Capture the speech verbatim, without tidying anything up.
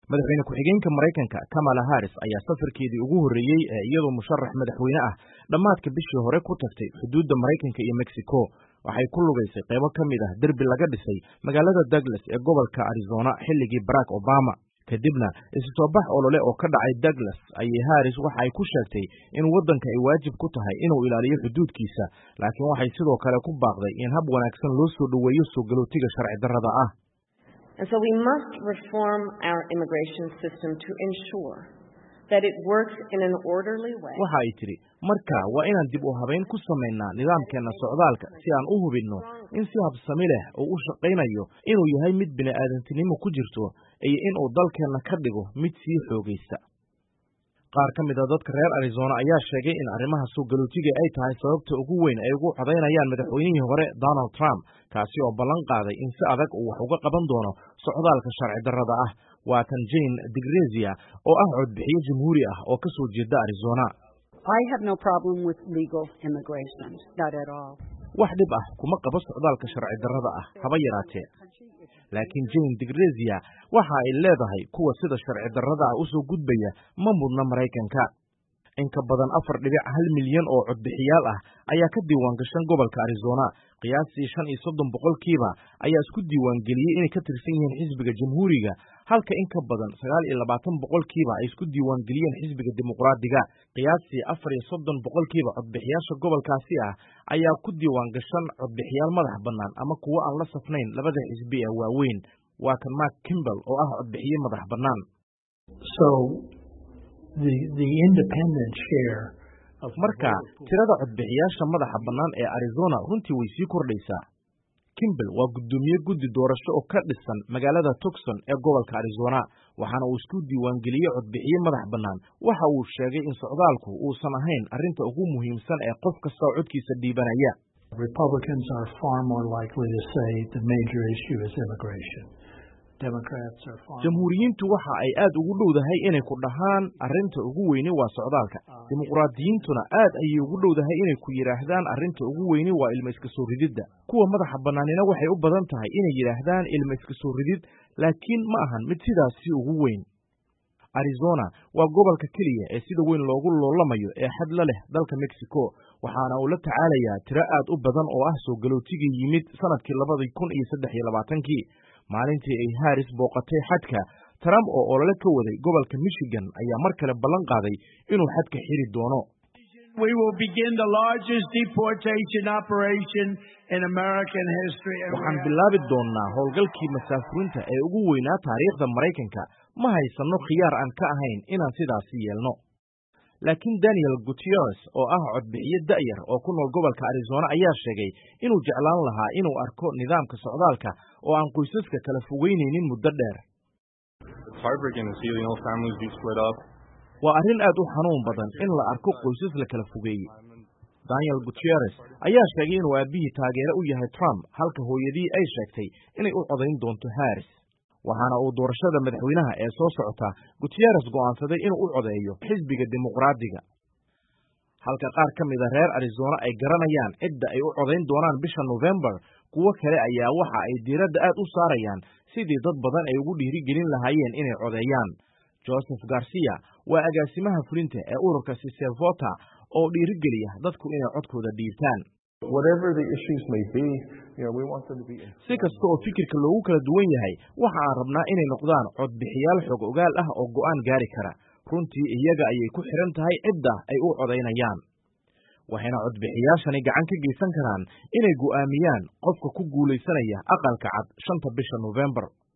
madaxweyne ku-xigeenka Mareykanka Kamala Harris ayaa safarkeedii ugu horeeyay ee iyadoo musharax madaxweyne ah dhamaadka bishii hore ku tagtay xuduudda Mareykanka iyo Mexico. Waxay ku lugaysay qaybo ka mid ah derbi laga dhisay magaalada Douglas ee gobolka Arizona xilligii Barack Obama. kadibna isu soo bax olole oo ka dhacay Douglas ayay Harris waxa ay ku sheegtay in waddanka ay waajib ku tahay inuu ilaaliyo xuduudkiisa, laakiin waxay sidoo kale ku baaqday in hab wanaagsan loo soo dhaweeyo soo galootiga sharci darrada ah. And so we must reform our immigration system to ensure that it works in an orderly way. Waxa ay tiri marka waa inaan dib u habeyn ku sameynaa nidaamkeena socdaalka si aan u hubinno in si habsami leh oo u shaqeynayo inuu yahay mid bini'aadantinimo ku jirto iyo in uu dalkeena ka dhigo mid sii xoogaysta. Qaar ka mid ah dadka reer Arizona ayaa sheegay in arrimaha soo galootiga ay tahay sababta ugu weyn ay ugu codeynayaan madaxweynihii hore Donald Trump, kaasi oo ballan qaaday in si adag uu wax uga qaban doono socdaalka sharci darrada ah. Waa kan Jane Digrezia oo ah codbixiye jamhuuri ah oo ka soo jeeda Arizona. I have no problem with legal immigration, not at all. wax dhib ah kuma qabo socdaalka sharci darrada ah haba yaraatee. Laakiin Jane Digrezia waxa ay leedahay kuwa sida sharci darrada ah u soo gudbaya ma mudna Mareykanka. In ka badan afar dhibic hal milyan oo codbixiyaal ah ayaa ka diiwaan gashan gobolka Arizona. Qiyaastii shan iyo soddon boqolkiiba ayaa isku diiwaan geliyay inay ka tirsan yihiin xisbiga jamhuuriga, halka in ka badan sagaal iyo labaatan boqolkiiba ay isku diiwaan geliyeen xisbiga dimuqraadiga. Qiyaastii afar iyo soddon boqolkiiba codbixiyaasha gobolkaasi ah ayaa ku diiwaan gashan codbixiyaal madax bannaan ama kuwo aan la safnayn labada xisbi ee waaweyn. Waa kan Mark Kimball oo ah codbixiye madax bannaan. So the the independent share of marka tirada codbixiyaasha madaxa bannaan ee Arizona runtii way sii kordhaysaa. Kimball waa gudoomiye guddi doorasho oo ka dhisan magaalada Tucson ee gobolka Arizona, waxaana uu isku diiwaan geliyay codbixiye madax bannaan. Waxa uu sheegay in socdaalku uusan ahayn arrinta ugu muhiimsan ee qof kasta oo codkiisa dhiibanaya. Republicans are far more likely to say the major issue is immigration. Democrats are far Jamhuuriyiintu waxa ay aad ugu dhowdahay inay ku dhahaan arrinta ugu weyni waa socdaalka. Dimuqraadiyiintuna aad ayay ugu dhowdahay inay ku yiraahdaan arrinta ugu weyni waa ilma iska soo rididda. Kuwa madaxa bannaanina waxay u badan tahay inay yiraahdaan ilma iska soo ridid, laakiin ma ahan mid sidaasi ugu weyn. Arizona waa gobolka kaliya ee sida weyn loogu loolamayo ee xad la leh dalka Mexico, waxaana uu la tacaalayaa tiro aad u badan oo ah soo galootiga yimid sanadkii labada kun iyo saddex iyo labaatankii. Maalintii ay Harris booqatay xadka, Trump oo olole ka waday gobolka Michigan ayaa mar kale ballan qaaday inuu xadka xiri doono. We will begin the largest deportation operation in American history. Waxaan bilaabi doonaa howlgalkii masaafurinta ee ugu weynaa taariikhda Mareykanka. Ma haysano khiyaar aan ka ahayn inaan sidaasi yeelno. Laakiin Daniel Gutierrez oo ah codbixiye da'yar oo ku nool gobolka Arizona ayaa sheegay inuu jeclaan lahaa inuu arko nidaamka socdaalka oo aan qoysaska kala fogeynaynin muddo dheer. Waa arrin aad u xanuun badan in la arko qoysas la kala fogeeyey. Daniel Gutierrez ayaa sheegay inuu aabihii taageere u yahay Trump, halka hooyadii ay sheegtay inay u codayn doonto Harris. Waxaana uu doorashada madaxweynaha ee soo socota Gutierrez go'aansaday inuu u codeeyo xisbiga dimuqraadiga. Halka qaar ka mid ah reer Arizona ay garanayaan cidda ay u codayn doonaan bisha November, kuwo kale ayaa waxa ay diiradda aad u saarayaan sidii dad badan ay ugu dhiirigelin lahaayeen inay codeeyaan. Joseph Garcia waa agaasimaha fulinta ee ururka Sisevota oo dhiirigeliya dadku inay codkooda dhiibtaan. Whatever the issues may be, you know, we want them to be. Si kasta oo fikirka loogu kala duwan yahay, waxa aan rabnaa inay noqdaan codbixiyaal xog ogaal ah oo go'aan gaari kara. Runtii iyaga ayay ku xiran tahay cidda ay u codeynayaan. Waxayna codbixiyaashani gacan ka geysan karaan inay go'aamiyaan qofka ku guuleysanaya aqalka cad shanta bisha November.